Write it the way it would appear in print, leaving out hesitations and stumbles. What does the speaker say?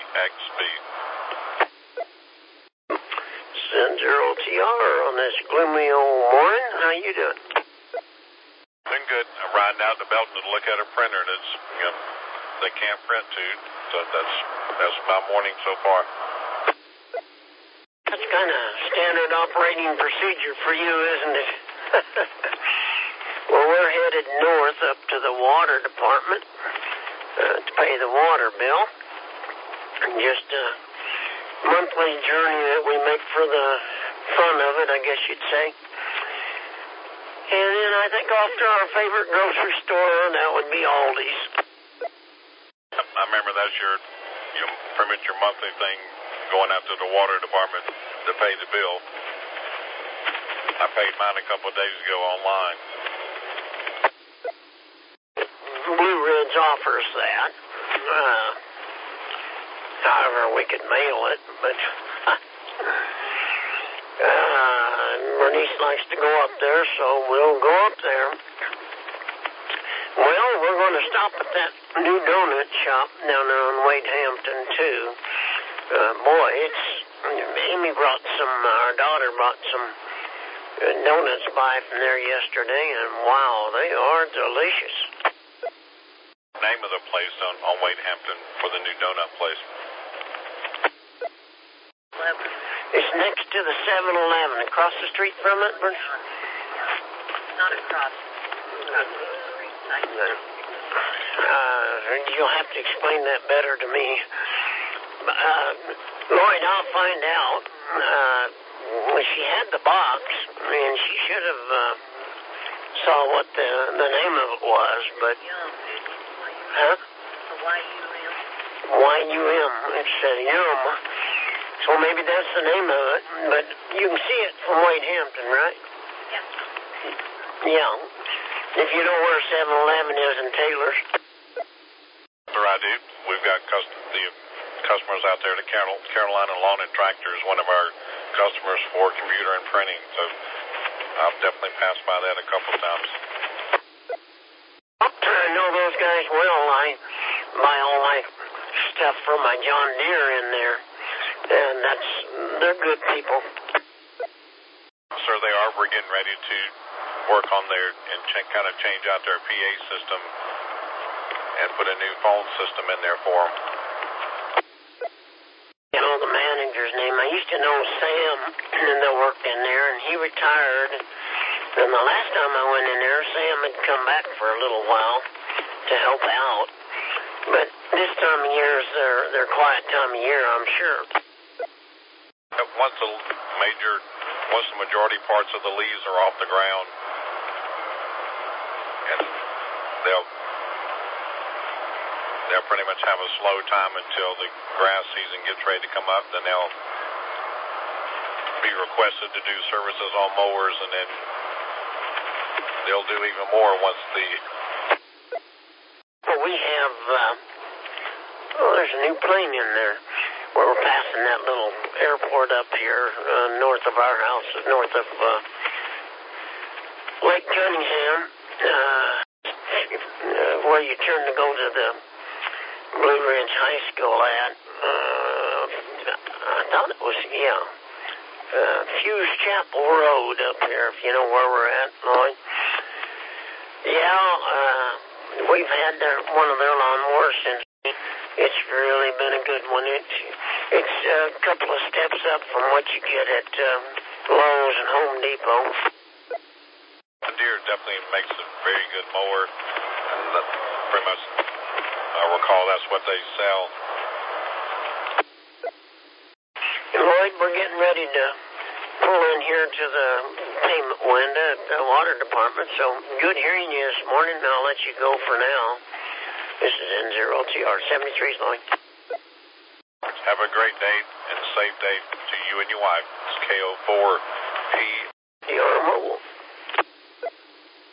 X speed. Send 0TR on this gloomy old morning. How you doing? Doing good. I'm riding out to Belton to look at a printer that's, they can't print to, so that's my morning so far. That's kind of standard operating procedure for you, isn't it? Well, we're headed north up to the water department to pay the water bill. Just a monthly journey that we make for the fun of it, I guess you'd say. And then I think off to our favorite grocery store, that would be Aldi's. I remember that's pretty much your monthly thing, going out to the water department to pay the bill. I paid mine a couple of days ago online. Blue Ridge offers that. However, we could mail it, but Bernice likes to go up there, so we'll go up there. Well, we're going to stop at that new donut shop down there on Wade Hampton, too. Boy, Amy brought our daughter brought some donuts by from there yesterday, and wow, they are delicious. Name of the place on Wade Hampton for the new donut place? It's next to the 7-Eleven, across the street from it, Bernie? Not across. You'll have to explain that better to me. Lloyd, I'll find out. She had the box, and she should have saw what the name of it was, but... Huh? YUM. It said Yum. So maybe that's the name of it, but you can see it from Wade Hampton, right? Yeah. If you know where 7-Eleven is in Taylor's. Sure, I do. We've got the customers out there. The Carolina Lawn and Tractor is one of our customers for computer and printing, so I've definitely passed by that a couple of times. I know those guys well. I buy all my stuff from my John Deere in there, and they're good people. Sir, they are. We're getting ready to work on their and kind of change out their PA system and put a new phone system in there for them. You know the manager's name. I used to know Sam, and they worked in there, and he retired. And the last time I went in there, Sam had come back for a little while to help out. But this time of year is their quiet time of year, I'm sure. Once the majority parts of the leaves are off the ground, and they'll pretty much have a slow time until the grass season gets ready to come up. Then they'll be requested to do services on mowers, and then they'll do even more once Well, we have, there's a new plane in there. We're passing that little airport up here north of our house, north of Lake Cunningham, where you turn to go to the Blue Ridge High School at. I thought it was, Fuse Chapel Road up here, if you know where we're at, Lloyd. Yeah, we've had one of their lawnmowers since. It's really been a good one. It's a couple of steps up from what you get at Lowe's and Home Depot. The Deere definitely makes a very good mower, and pretty much, I recall that's what they sell. Lloyd, we're getting ready to pull in here to the payment window at the water department, so good hearing you this morning, and I'll let you go for now. This is N0TR 73's Lloyd. Have a great day and a safe day to you and your wife. It's KO4P. TR Mobile.